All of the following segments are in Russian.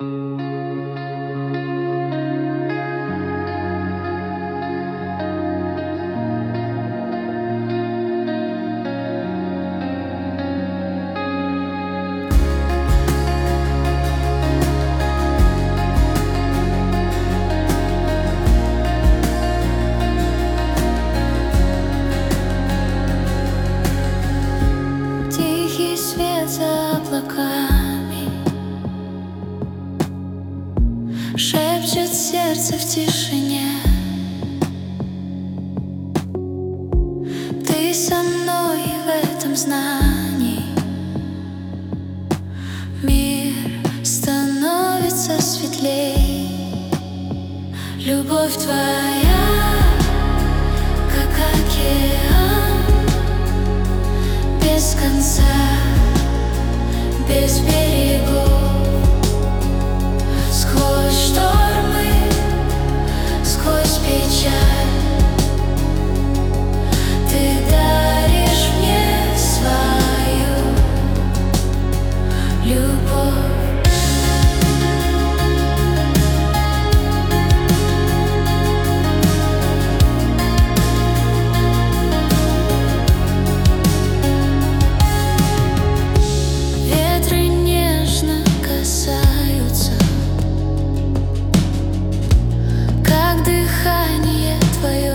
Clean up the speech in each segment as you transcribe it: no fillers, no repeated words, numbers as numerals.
Тихий свет за облаками шепчет сердце в тишине. Ты со мной в этом знании. Мир становится светлей. Любовь твоя, как океан, без конца, без берегов. Сквозь штормы, сквозь печаль, ты даришь мне свою любовь. Ветры нежно касаются, как дыхание твое.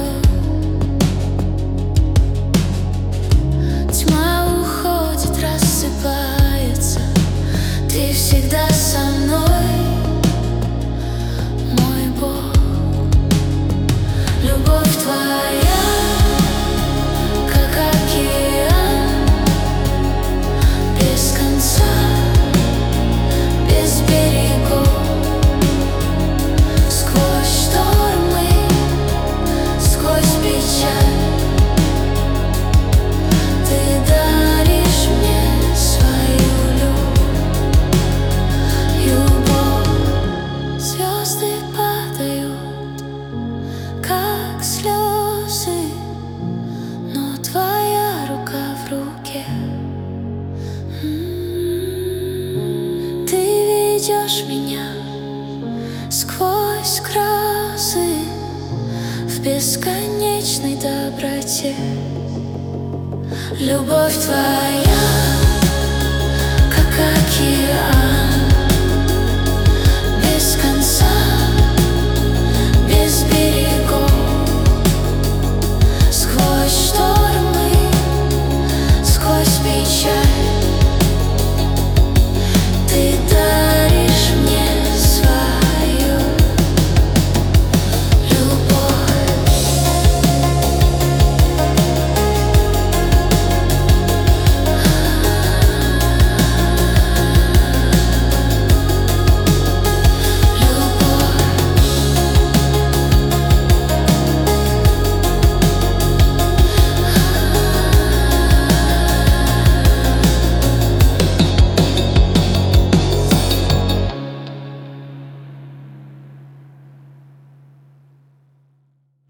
Тьма уходит, рассыпается. Ты всегда со мной, мой Бог. Любовь твоя, как океан, без конца, без берегов. Сквозь штормы, сквозь печаль, ты даришь мне свою любовь. Звезды падают, как слезы, но твоя рука в руке. Ты ведешь меня сквозь грозы в бесконечной доброте. Любовь твоя, как океан,